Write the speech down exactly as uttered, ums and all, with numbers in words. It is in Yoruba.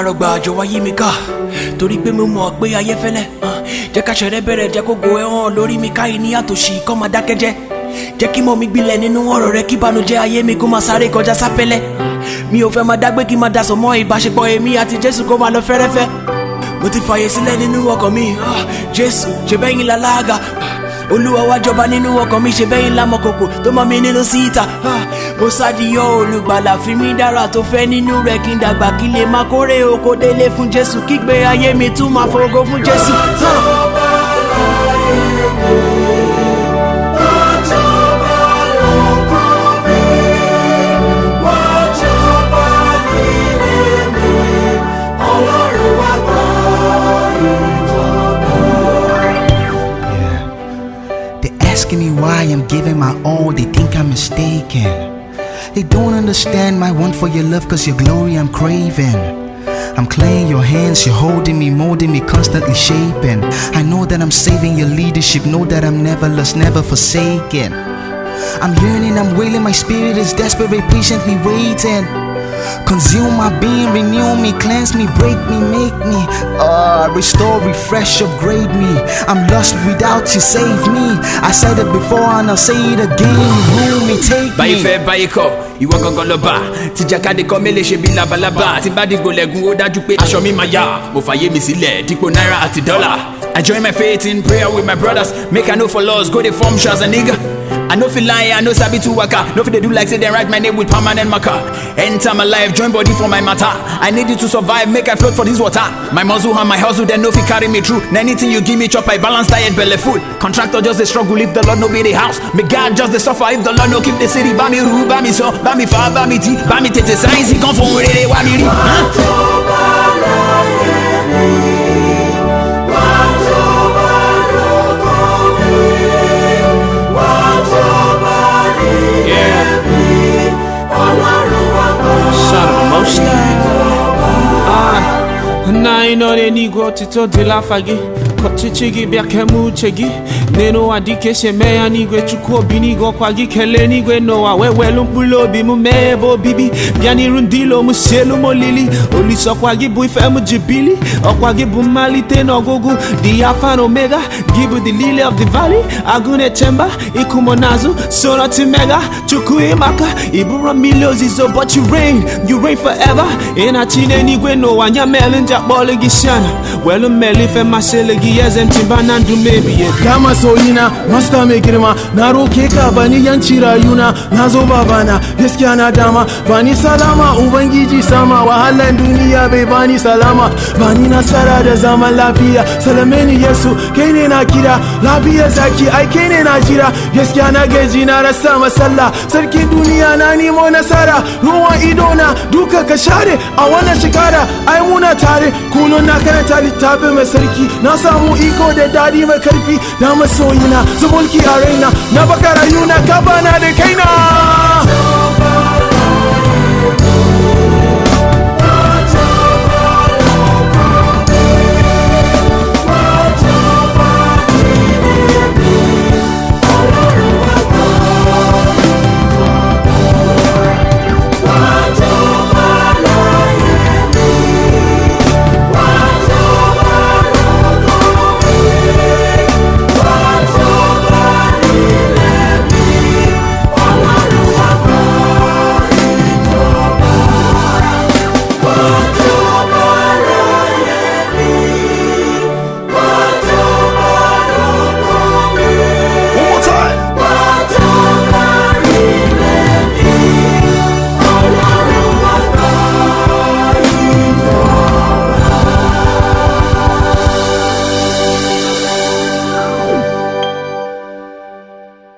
rọgbà jọ̀wọ́ yí mi ká torí pé mo mọ̀ pé ayé fẹ́lẹ́ jẹ́ ká ṣẹ̀rẹ́ bẹ̀rẹ̀ jẹ́ kó go ẹ̀ hàn lórí mi ká ìní àtòṣì kọ́ máa dákẹ́jẹ́ jẹ́ kí mọ̀ mi gbilẹ̀ nínú ọ̀rọ̀ rẹ kí ìbànújẹ́ ayé mi kó máa sáré kọjá sápẹ́lẹ́ mi ò fẹ́ máa dágbé kí máa dasọ̀ mọ́ ìbáṣepọ̀ èmi àti Jésù kó máa lọ fẹ́rẹ́fẹ́ mo ti fàyè sílẹ̀ nínú ọkàn mi Jésù ṣe bẹ́yìn lálága Olúwa wá jọba nínú ọkàn mi ṣe bẹ́yìn lámọ̀kòkò tó mọ́ mi nínú síta mo sádìyọ olùgbàlà fi mí dára tó fẹ́ nínú rẹ̀ kí n dàgbà kí lè máa kórè oko délé fún Jésù kígbe ayé mi tún máa fògo fún Jésù. Asking me why I'm giving my all, they think I'm mistaken. They don't understand my want for your love, cause your glory I'm craving. I'm clearing your hands, you're holding me, molding me, constantly shaping. I know that I'm saving your leadership, know that I'm never lost, never forsaken. I'm yearning, I'm wailing, my spirit is desperate, patiently waiting. Consume my being, renew me, cleanse me, break me, make me uh, restore, refresh, upgrade me. I'm lost without you, save me. I said it before and I'll say it again. Rule me, take me. Báyìí fẹ́ báyìí kọ́, ìwọ gangan lọ bá. Tìjàkadì kọ́ mi lè ṣe bí labalábá. Tí bá dìgbò lẹ́gùn ó dájú pé aṣọ mi máa yá. Mo fàyè mi sílẹ̀ dípò náírà àti dọ́là. I join my faith in prayer with my brothers. Make I know for laws, go dey form as a nigga. I know feel lie, I know sabi to waka. No fit they do like say they write my name with permanent marker. Enter my life, join body for my matter. I need you to survive, make I float for this water. My muscle and my hustle, then no fit carry me through. Now anything you give me, chop I balance diet, belly food. Contractor just the struggle if the Lord no be the house. Me God just the suffer if the Lord no keep the city. Ba mi ru, ba mi so, ba mi fa, ba mi ti, ba mi tete science. He come from where they want me. Na inore nigo tito de la fagi kochichigi biake muchegi neno adike shemeya nigwe chuko binigo kwagi kele nigwe no awewe lumpulo bi mu mebo bibi biani rundilo mu selu mo lili oli so kwagi bu ife mu jibili okwagi bu malite no gogu the alpha and omega give the lily of the valley agune chemba ikumonazu sora timega chuku imaka ibura miliozizo but you reign you reign forever ina chine nigwe no anya melinja boligi shana welu melife maselegi yezen timbana ndu maybe Dama soyina masta mai girma na roke ka bani yanci rayuna na zo babana gaskiya na dama bani salama ubangiji sama wahalan duniya bai bani salama bani nasara da zaman lafiya salameni Yesu kai ne na kira lafiya zaki ai kai ne na jira gaskiya na gaji na rasa masalla sarkin duniya na nemo nasara ruwan ido na duka ka share a wannan shekara ai muna tare kullun na karanta littafin mai sarki na samu iko da dadi mai karfi na masoyina su mulki a raina na baka rayuna ka bana da kaina.